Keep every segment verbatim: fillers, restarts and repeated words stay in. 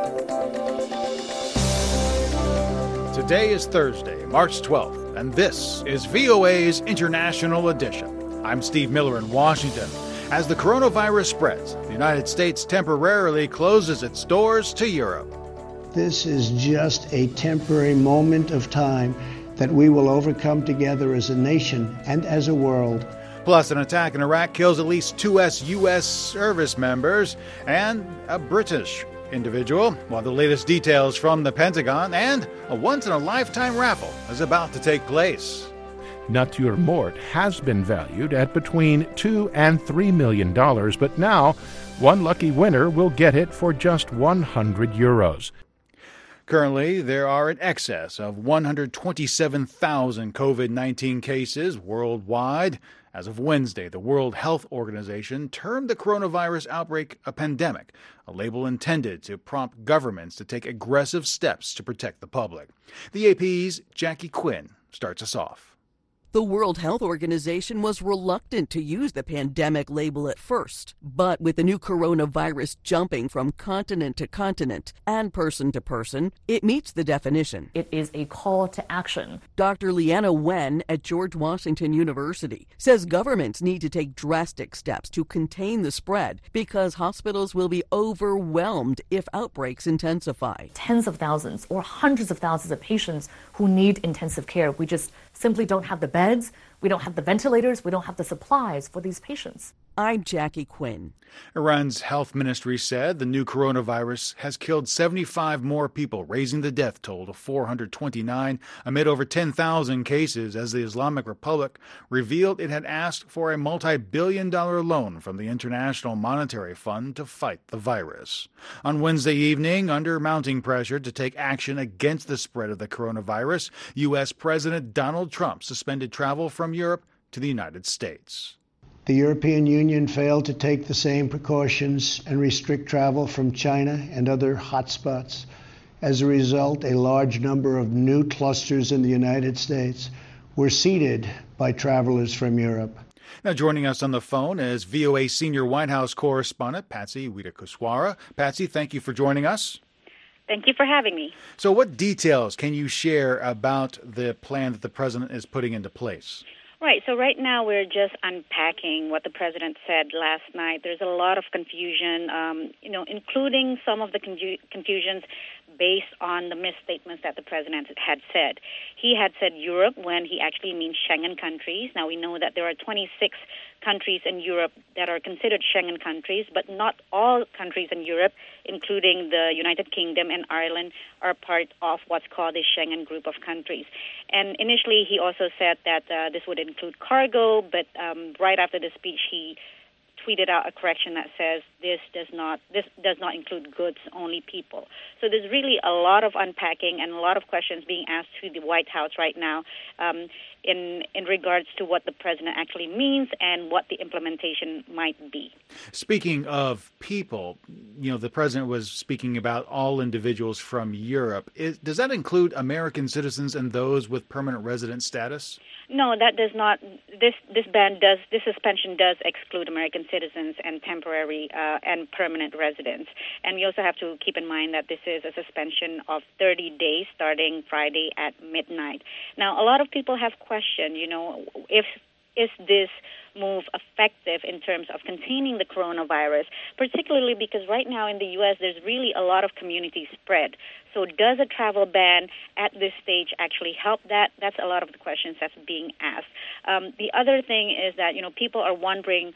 Today is Thursday, March twelfth, and this is V O A's International Edition. I'm Steve Miller in Washington. As the coronavirus spreads, the United States temporarily closes its doors to Europe. This is just a temporary moment of time that we will overcome together as a nation and as a world. Plus, an attack in Iraq kills at least two U S service members and a British individual, while the latest details from the Pentagon and a once-in-a-lifetime raffle is about to take place. Naturmort has been valued at between two and three million dollars, but now one lucky winner will get it for just one hundred euros. Currently, there are in excess of one hundred twenty-seven thousand COVID nineteen cases worldwide. As of Wednesday, the World Health Organization termed the coronavirus outbreak a pandemic, a label intended to prompt governments to take aggressive steps to protect the public. The A P's Jackie Quinn starts us off. The World Health Organization was reluctant to use the pandemic label at first, but with the new coronavirus jumping from continent to continent and person to person, it meets the definition. It is a call to action. Doctor Leanna Wen at George Washington University says governments need to take drastic steps to contain the spread because hospitals will be overwhelmed if outbreaks intensify. Tens of thousands or hundreds of thousands of patients who need intensive care. We just simply don't have the beds, we don't have the ventilators, we don't have the supplies for these patients. I'm Jackie Quinn. Iran's health ministry said the new coronavirus has killed seventy-five more people, raising the death toll to four hundred twenty-nine amid over ten thousand cases, as the Islamic Republic revealed it had asked for a multi-billion dollar loan from the International Monetary Fund to fight the virus. On Wednesday evening, under mounting pressure to take action against the spread of the coronavirus, U S. President Donald Trump suspended travel from Europe to the United States. The European Union failed to take the same precautions and restrict travel from China and other hotspots. As a result, a large number of new clusters in the United States were seeded by travelers from Europe. Now joining us on the phone is V O A senior White House correspondent Patsy Widakuswara. Patsy, thank you for joining us. Thank you for having me. So what details can you share about the plan that the president is putting into place? Right. So right now we're just unpacking what the president said last night. There's a lot of confusion, um, you know, including some of the confu- confusions based on the misstatements that the president had said. He had said Europe when he actually means Schengen countries. Now we know that there are twenty-six countries in Europe that are considered Schengen countries, but not all countries in Europe, including the United Kingdom and Ireland, are part of what's called the Schengen group of countries. And initially he also said that uh, this would include cargo, but um, right after the speech he tweeted out a correction that says this does not this does not include goods, only people. So there's really a lot of unpacking and a lot of questions being asked to the White House right now um, in in regards to what the president actually means and what the implementation might be. Speaking of people, you know, the president was speaking about all individuals from Europe. Is, does that include American citizens and those with permanent resident status? No, that does not. This this ban does this suspension does exclude American citizens and temporary uh, and permanent residents. And we also have to keep in mind that this is a suspension of thirty days starting Friday at midnight. Now, a lot of people have questioned, you know, if is this move effective in terms of containing the coronavirus, particularly because right now in the U S there's really a lot of community spread. So does a travel ban at this stage actually help that? That's a lot of the questions that's being asked. Um, the other thing is that, you know, people are wondering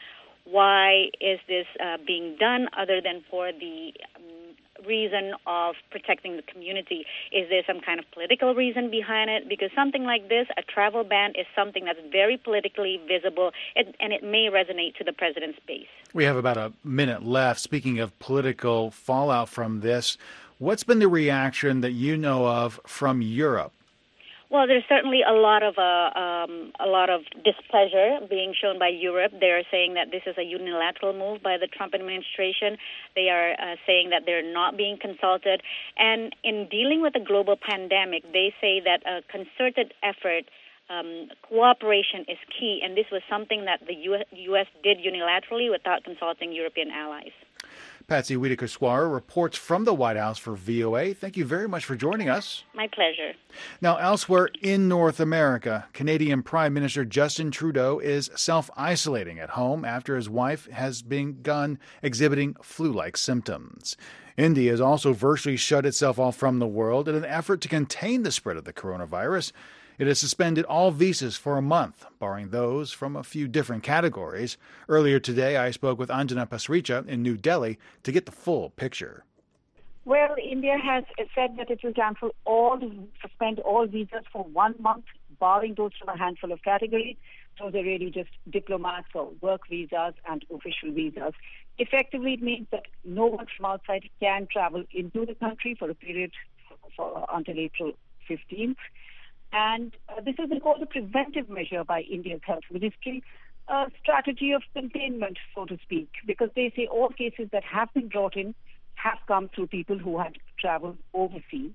why is this uh, being done other than for the um, reason of protecting the community? Is there some kind of political reason behind it? Because something like this, a travel ban, is something that's very politically visible, and, and it may resonate to the president's base. We have about a minute left. Speaking of political fallout from this, what's been the reaction that you know of from Europe? Well, there's certainly a lot of uh, um, a lot of displeasure being shown by Europe. They're saying that this is a unilateral move by the Trump administration. They are uh, saying that they're not being consulted. And in dealing with a global pandemic, they say that a concerted effort, um, cooperation is key. And this was something that the U S, U S did unilaterally without consulting European allies. Patsy Widakuswara reports from the White House for V O A. Thank you very much for joining us. My pleasure. Now, elsewhere in North America, Canadian Prime Minister Justin Trudeau is self-isolating at home after his wife has begun exhibiting flu-like symptoms. India has also virtually shut itself off from the world in an effort to contain the spread of the coronavirus. It has suspended all visas for a month, barring those from a few different categories. Earlier today, I spoke with Anjana Pasricha in New Delhi to get the full picture. Well, India has said that it will cancel all, suspend all visas for one month, barring those from a handful of categories. Those are really just diplomats or work visas and official visas. Effectively, it means that no one from outside can travel into the country for a period for, until April fifteenth. And uh, this has been called a preventive measure by India's health ministry, a strategy of containment, so to speak, because they say all cases that have been brought in have come through people who had traveled overseas.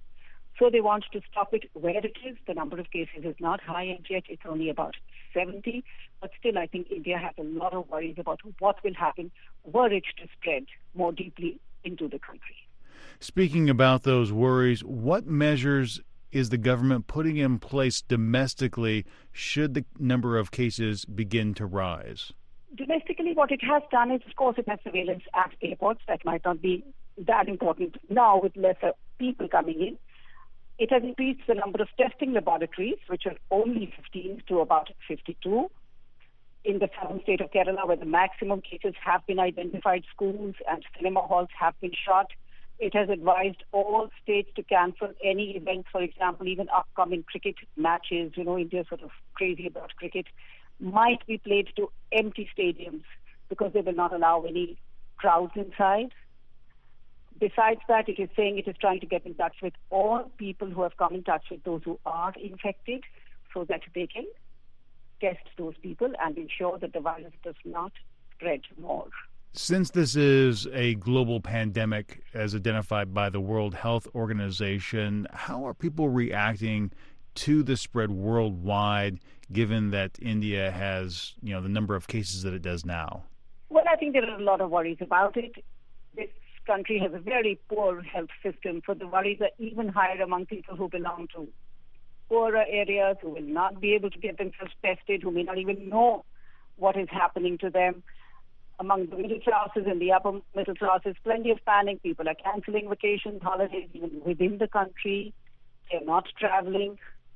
So they want to stop it where it is. The number of cases is not high and yet. It's only about seventy. But still, I think India has a lot of worries about what will happen were it to spread more deeply into the country. Speaking about those worries, what measures is the government putting in place domestically should the number of cases begin to rise? Domestically, what it has done is, of course, it has surveillance at airports. That might not be that important now with lesser people coming in. It has increased the number of testing laboratories, which are only fifteen to about fifty-two. In the southern state of Kerala, where the maximum cases have been identified, schools and cinema halls have been shut. It has advised all states to cancel any events, for example, even upcoming cricket matches. You know, India's sort of crazy about cricket, might be played to empty stadiums because they will not allow any crowds inside. Besides that, it is saying it is trying to get in touch with all people who have come in touch with those who are infected so that they can test those people and ensure that the virus does not spread more. Since this is a global pandemic as identified by the World Health Organization, how are people reacting to the spread worldwide, given that India has, you know, the number of cases that it does now? Well, I think there are a lot of worries about it. This country has a very poor health system, so the worries are even higher among people who belong to poorer areas, who will not be able to get themselves tested, who may not even know what is happening to them. Among the middle classes and the upper middle classes, plenty of panic. People are canceling vacations, holidays, even within the country. They're not traveling.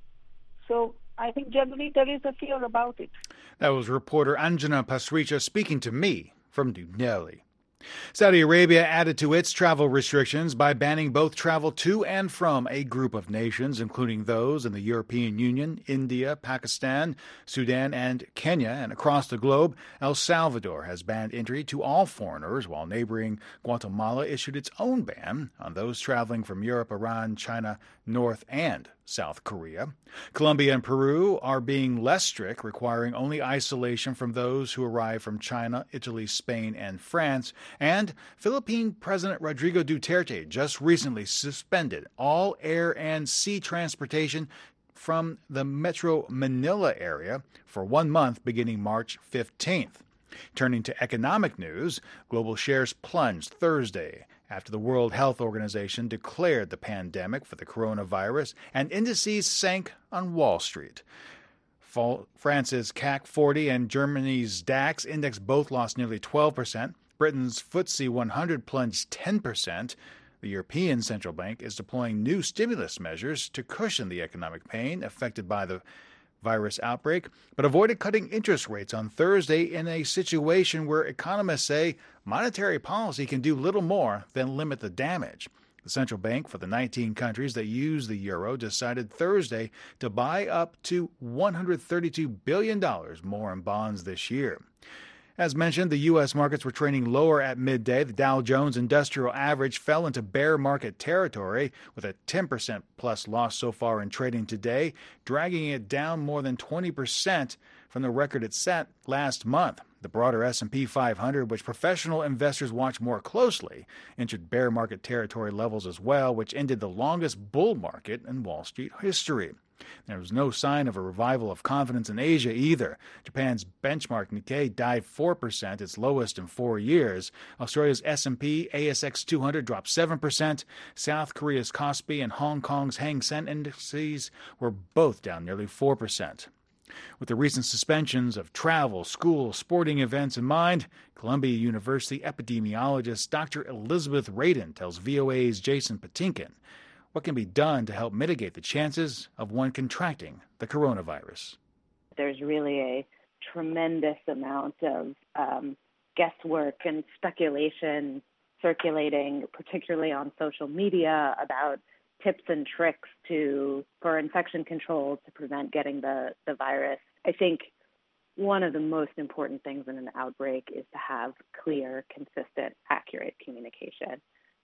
So I think generally there is a fear about it. That was reporter Anjana Pasricha speaking to me from New Delhi. Saudi Arabia added to its travel restrictions by banning both travel to and from a group of nations, including those in the European Union, India, Pakistan, Sudan, and Kenya. And across the globe, El Salvador has banned entry to all foreigners, while neighboring Guatemala issued its own ban on those traveling from Europe, Iran, China, North and South Korea. Colombia and Peru are being less strict, requiring only isolation from those who arrive from China, Italy, Spain, and France. And Philippine President Rodrigo Duterte just recently suspended all air and sea transportation from the Metro Manila area for one month beginning March fifteenth. Turning to economic news, global shares plunged Thursday after the World Health Organization declared the pandemic for the coronavirus, and indices sank on Wall Street. France's C A C forty and Germany's DAX index both lost nearly twelve percent. Britain's F T S E one hundred plunged ten percent. The European Central Bank is deploying new stimulus measures to cushion the economic pain affected by the virus outbreak, but avoided cutting interest rates on Thursday in a situation where economists say monetary policy can do little more than limit the damage. The central bank for the nineteen countries that use the euro decided Thursday to buy up to one hundred thirty-two billion dollars more in bonds this year. As mentioned, the U S markets were trading lower at midday. The Dow Jones Industrial Average fell into bear market territory with a ten percent plus loss so far in trading today, dragging it down more than twenty percent from the record it set last month. The broader S and P five hundred, which professional investors watch more closely, entered bear market territory levels as well, which ended the longest bull market in Wall Street history. There was no sign of a revival of confidence in Asia either. Japan's benchmark Nikkei dived four percent, its lowest in four years. Australia's S and P A S X two hundred dropped seven percent. South Korea's Kospi and Hong Kong's Hang Seng indices were both down nearly four percent. With the recent suspensions of travel, school, sporting events in mind, Columbia University epidemiologist Doctor Elizabeth Radin tells V O A's Jason Patinkin what can be done to help mitigate the chances of one contracting the coronavirus. There's really a tremendous amount of um, guesswork and speculation circulating, particularly on social media, about tips and tricks to for infection control to prevent getting the, the virus. I think one of the most important things in an outbreak is to have clear, consistent, accurate communication.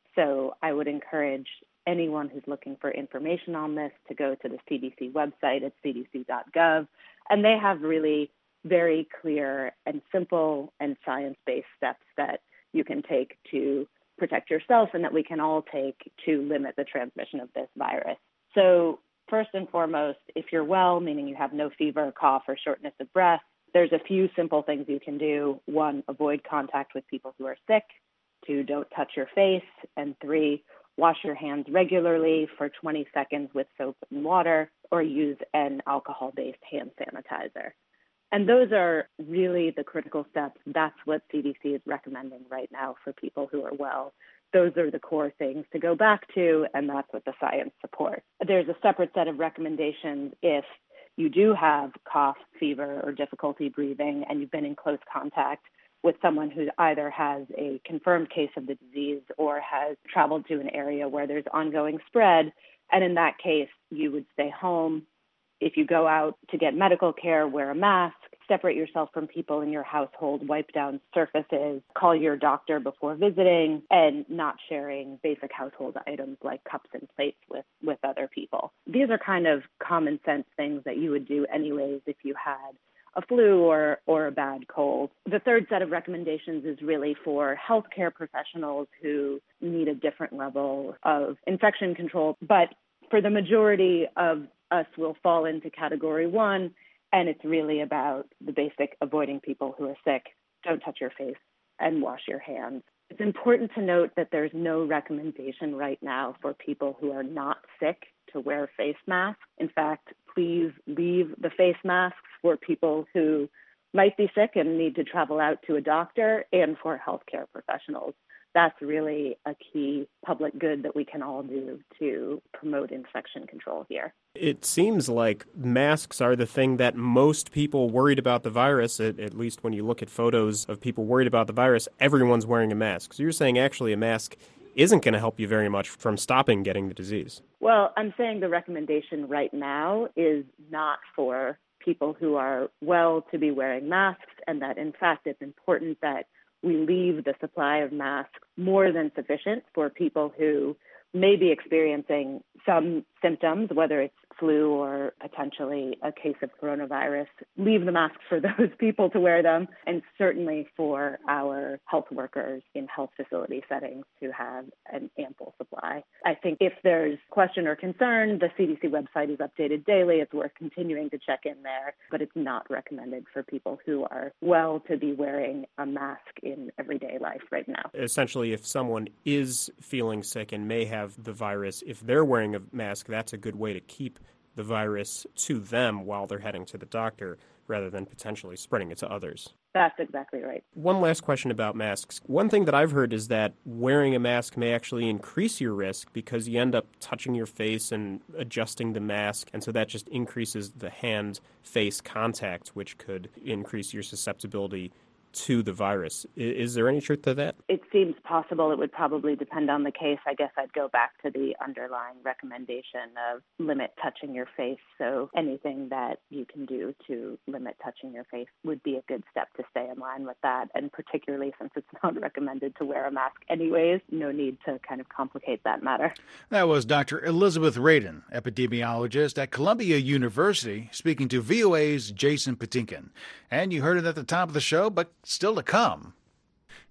So I would encourage anyone who's looking for information on this to go to the C D C website at c d c dot gov, and they have really very clear and simple and science-based steps that you can take to protect yourself and that we can all take to limit the transmission of this virus. So first and foremost, if you're well, meaning you have no fever, cough, or shortness of breath, there's a few simple things you can do. One, avoid contact with people who are sick. Two, don't touch your face. And three, wash your hands regularly for twenty seconds with soap and water, or use an alcohol-based hand sanitizer. And those are really the critical steps. That's what C D C is recommending right now for people who are well. Those are the core things to go back to, and that's what the science supports. There's a separate set of recommendations if you do have cough, fever, or difficulty breathing, and you've been in close contact with someone who either has a confirmed case of the disease or has traveled to an area where there's ongoing spread. And in that case, you would stay home. If you go out to get medical care, wear a mask, separate yourself from people in your household, wipe down surfaces, call your doctor before visiting, and not sharing basic household items like cups and plates with, with other people. These are kind of common sense things that you would do anyways if you had a flu or, or a bad cold. The third set of recommendations is really for healthcare professionals who need a different level of infection control. But for the majority of us, will fall into category one, and it's really about the basic avoiding people who are sick, don't touch your face, and wash your hands. It's important to note that there's no recommendation right now for people who are not sick to wear face masks. In fact, please leave the face masks for people who might be sick and need to travel out to a doctor and for healthcare professionals. That's really a key public good that we can all do to promote infection control here. It seems like masks are the thing that most people worried about the virus, at, at least when you look at photos of people worried about the virus, everyone's wearing a mask. So you're saying actually a mask isn't going to help you very much from stopping getting the disease. Well, I'm saying the recommendation right now is not for people who are well to be wearing masks, and that in fact it's important that we leave the supply of masks more than sufficient for people who may be experiencing some symptoms, whether it's flu or potentially a case of coronavirus. Leave the masks for those people to wear them, and certainly for our health workers in health facility settings to have an ample supply. I think if there's question or concern, the C D C website is updated daily. It's worth continuing to check in there, but it's not recommended for people who are well to be wearing a mask in everyday life right now. Essentially, if someone is feeling sick and may have the virus, if they're wearing a mask, that's a good way to keep the virus to them while they're heading to the doctor, rather than potentially spreading it to others. That's exactly right. One last question about masks. One thing that I've heard is that wearing a mask may actually increase your risk because you end up touching your face and adjusting the mask, and so that just increases the hand-face contact, which could increase your susceptibility to the virus. Is there any truth to that? It seems possible. It would probably depend on the case. I guess I'd go back to the underlying recommendation of limit touching your face. So anything that you can do to limit touching your face would be a good step to stay in line with that. And particularly since it's not recommended to wear a mask anyways, no need to kind of complicate that matter. That was Doctor Elizabeth Radin, epidemiologist at Columbia University, speaking to V O A's Jason Patinkin. And you heard it at the top of the show, but still to come.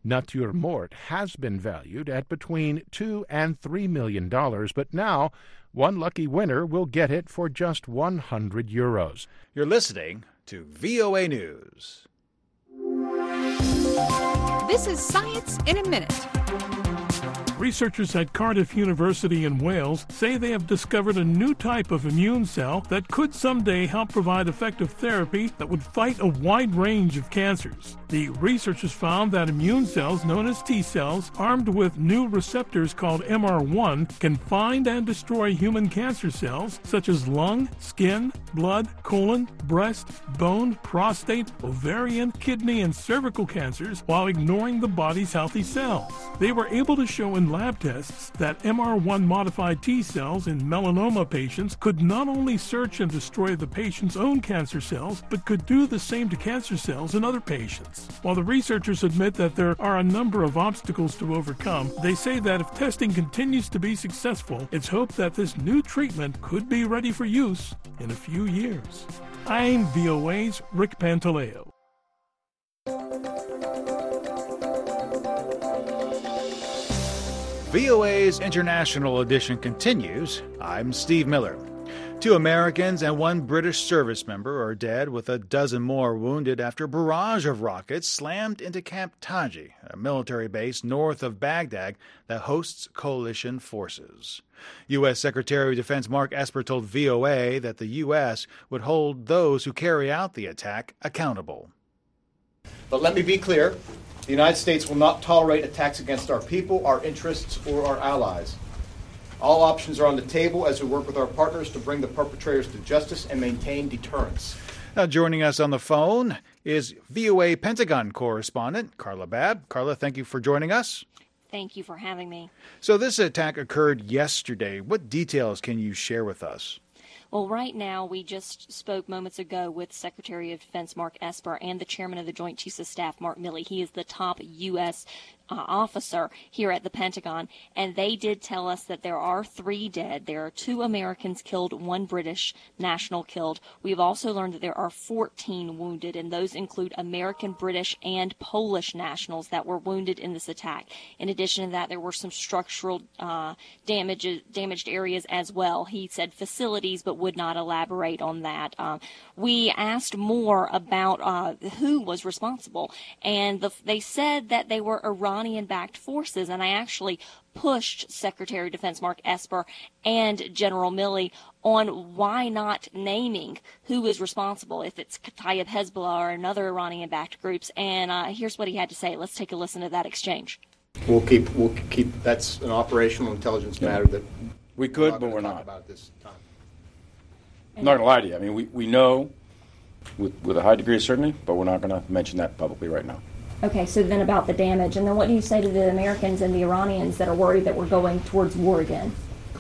Naturmort has been valued at between two and three million dollars, but now one lucky winner will get it for just one hundred euros. You're listening to V O A News. This is Science in a Minute. Researchers at Cardiff University in Wales say they have discovered a new type of immune cell that could someday help provide effective therapy that would fight a wide range of cancers. The researchers found that immune cells, known as T cells, armed with new receptors called M R one, can find and destroy human cancer cells such as lung, skin, blood, colon, breast, bone, prostate, ovarian, kidney, and cervical cancers while ignoring the body's healthy cells. They were able to show in lab tests that M R one modified T cells in melanoma patients could not only search and destroy the patient's own cancer cells, but could do the same to cancer cells in other patients. While the researchers admit that there are a number of obstacles to overcome, they say that if testing continues to be successful, it's hoped that this new treatment could be ready for use in a few years. I'm V O A's Rick Pantaleo. V O A's International Edition continues. I'm Steve Miller. Two Americans and one British service member are dead, with a dozen more wounded after a barrage of rockets slammed into Camp Taji, a military base north of Baghdad that hosts coalition forces. U S. Secretary of Defense Mark Esper told V O A that the U S would hold those who carry out the attack accountable. But let me be clear. The United States will not tolerate attacks against our people, our interests, or our allies. All options are on the table as we work with our partners to bring the perpetrators to justice and maintain deterrence. Now, joining us on the phone is V O A Pentagon correspondent Carla Babb. Carla, thank you for joining us. Thank you for having me. So this attack occurred yesterday. What details can you share with us? Well, right now, we just spoke moments ago with Secretary of Defense Mark Esper and the Chairman of the Joint Chiefs of Staff, Mark Milley. He is the top U S Uh, officer here at the Pentagon, and they did tell us that there are three dead. There are two Americans killed, one British national killed. We've also learned that there are fourteen wounded, and those include American, British, and Polish nationals that were wounded in this attack. In addition to that, there were some structural uh, damages, damaged areas as well. He said facilities, but would not elaborate on that. Uh, we asked more about uh, who was responsible, and the, they said that they were Iran Iranian-backed forces, and I actually pushed Secretary of Defense Mark Esper and General Milley on why not naming who is responsible, if it's Kataib Hezbollah or another Iranian-backed groups, and uh, here's what he had to say. Let's take a listen to that exchange. We'll keep, we'll keep, that's an operational intelligence matter that we could, we're but we're not. About this time. I'm not going to lie to you. I mean, we, we know with, with a high degree of certainty, but we're not going to mention that publicly right now. Okay, so then about the damage, and then what do you say to the Americans and the Iranians that are worried that we're going towards war again?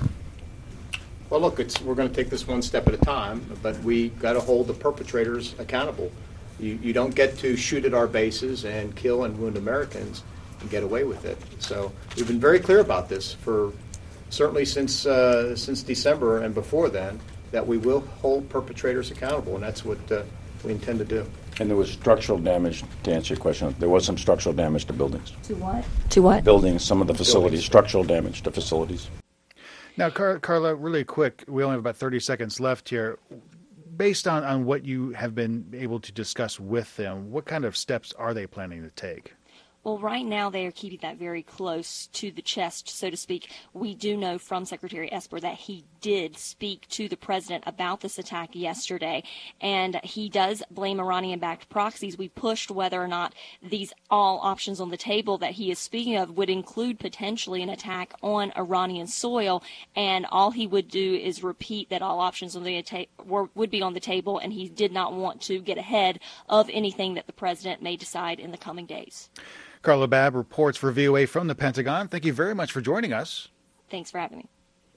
Well, look, it's, we're going to take this one step at a time, but we got to hold the perpetrators accountable. You, you don't get to shoot at our bases and kill and wound Americans and get away with it. So we've been very clear about this for certainly since uh, since December and before then, that we will hold perpetrators accountable, and that's what uh, we intend to do. And there was structural damage, to answer your question. There was some structural damage to buildings. To what? To what? Buildings, some of the facilities, Buildings. Structural damage to facilities. Now, Car- Carla, really quick, we only have about thirty seconds left here. Based on, on what you have been able to discuss with them, what kind of steps are they planning to take? Well, right now they are keeping that very close to the chest, so to speak. We do know from Secretary Esper that he did speak to the president about this attack yesterday, and he does blame Iranian-backed proxies. We pushed whether or not these all options on the table that he is speaking of would include potentially an attack on Iranian soil, and all he would do is repeat that all options on the ta- were, would be on the table, and he did not want to get ahead of anything that the president may decide in the coming days. Carla Babb reports for V O A from the Pentagon. Thank you very much for joining us. Thanks for having me.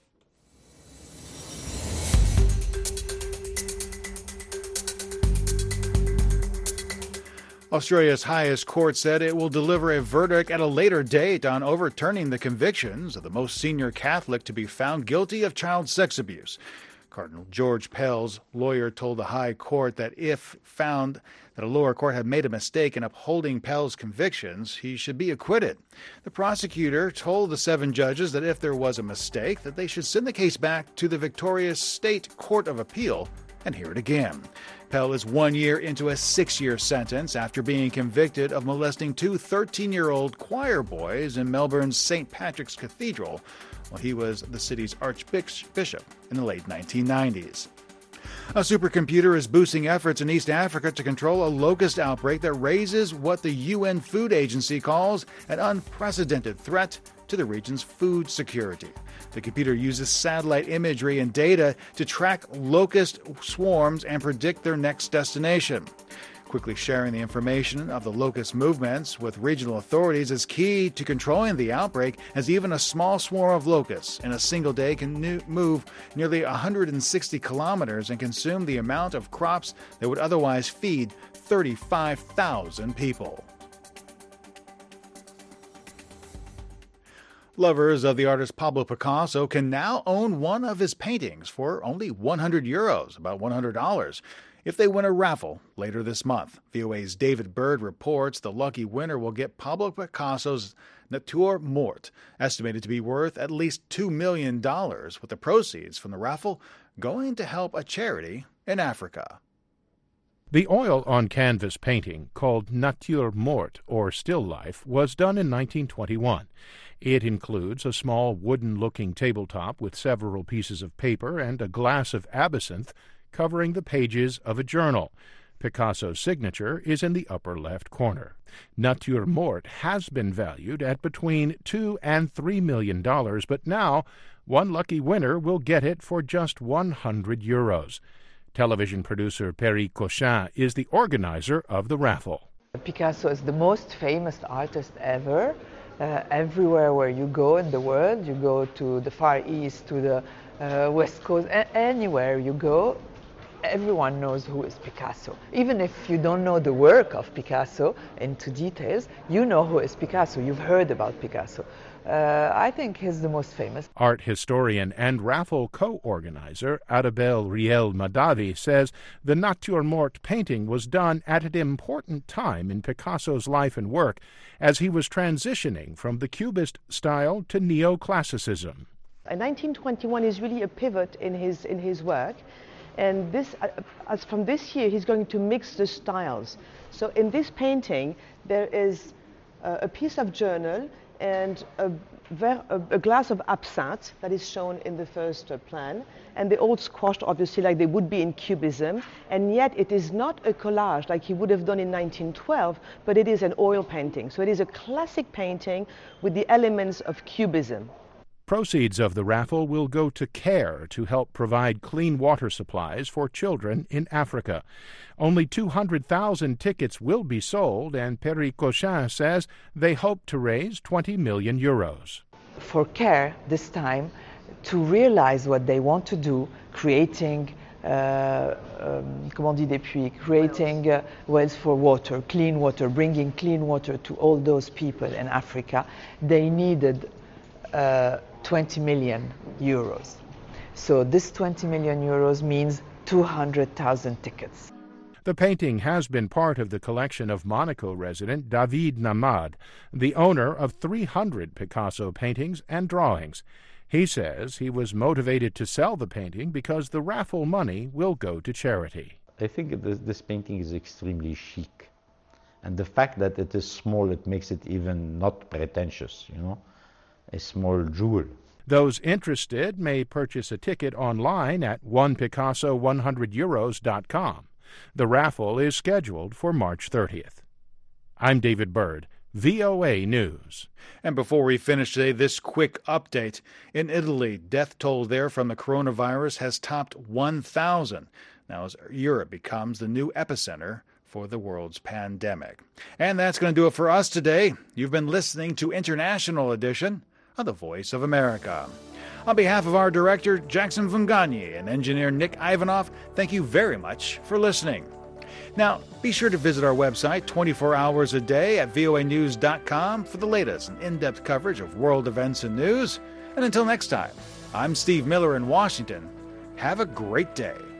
Australia's highest court said it will deliver a verdict at a later date on overturning the convictions of the most senior Catholic to be found guilty of child sex abuse. Cardinal George Pell's lawyer told the High Court that if found that a lower court had made a mistake in upholding Pell's convictions, he should be acquitted. The prosecutor told the seven judges that if there was a mistake, that they should send the case back to the Victoria State Court of Appeal and hear it again. Pell is one year into a six-year sentence after being convicted of molesting two thirteen-year-old choir boys in Melbourne's Saint Patrick's Cathedral while he was the city's archbishop in the late nineteen nineties. A supercomputer is boosting efforts in East Africa to control a locust outbreak that raises what the U N Food Agency calls an unprecedented threat to the region's food security. The computer uses satellite imagery and data to track locust swarms and predict their next destination. Quickly sharing the information of the locust movements with regional authorities is key to controlling the outbreak, as even a small swarm of locusts in a single day can move nearly one hundred sixty kilometers and consume the amount of crops that would otherwise feed thirty-five thousand people. Lovers of the artist Pablo Picasso can now own one of his paintings for only one hundred euros, about one hundred dollars, if they win a raffle later this month. V O A's David Bird reports the lucky winner will get Pablo Picasso's Nature Morte, estimated to be worth at least two million dollars, with the proceeds from the raffle going to help a charity in Africa. The oil-on-canvas painting, called Nature Morte, or Still Life, was done in nineteen twenty-one. It includes a small wooden-looking tabletop with several pieces of paper and a glass of absinthe covering the pages of a journal. Picasso's signature is in the upper left corner. Nature Morte has been valued at between two and three million dollars, but now one lucky winner will get it for just one hundred euros. Television producer Perry Cochin is the organizer of the raffle. Picasso is the most famous artist ever. Uh, everywhere where you go in the world, you go to the Far East, to the uh, West Coast, a- anywhere you go, everyone knows who is Picasso. Even if you don't know the work of Picasso into details, you know who is Picasso. You've heard about Picasso. Uh, I think he's the most famous. Art historian and raffle co-organizer Adabel Riel Madavi says the Nature Morte painting was done at an important time in Picasso's life and work as he was transitioning from the Cubist style to neoclassicism. In nineteen twenty-one is really a pivot in his in his work. And this, uh, as from this year, he's going to mix the styles. So in this painting, there is uh, a piece of journal and a, ver- a, a glass of absinthe that is shown in the first uh, plan. And they're all squashed, obviously, like they would be in Cubism. And yet it is not a collage like he would have done in nineteen twelve, but it is an oil painting. So it is a classic painting with the elements of Cubism. Proceeds of the raffle will go to CARE to help provide clean water supplies for children in Africa. Only two hundred thousand tickets will be sold, and Perry Cochin says they hope to raise twenty million euros. For CARE this time, to realize what they want to do, creating uh, um, comment on dit des puits, creating uh, wells for water, clean water, bringing clean water to all those people in Africa, they needed uh, twenty million euros. So this twenty million euros means two hundred thousand tickets. The painting has been part of the collection of Monaco resident David Namad, the owner of three hundred Picasso paintings and drawings. He says he was motivated to sell the painting because the raffle money will go to charity. I think this, this painting is extremely chic. And the fact that it is small, it makes it even not pretentious, you know, a small jewel. Those interested may purchase a ticket online at one picasso one hundred euros dot com. The raffle is scheduled for March thirtieth. I'm David Bird, V O A News. And before we finish today, this quick update. In Italy, death toll there from the coronavirus has topped one thousand. Now, as Europe becomes the new epicenter for the world's pandemic. And that's going to do it for us today. You've been listening to International Edition of The Voice of America. On behalf of our director, Jackson Vungani, and engineer Nick Ivanov, thank you very much for listening. Now, be sure to visit our website twenty-four hours a day at V O A news dot com for the latest and in-depth coverage of world events and news. And until next time, I'm Steve Miller in Washington. Have a great day.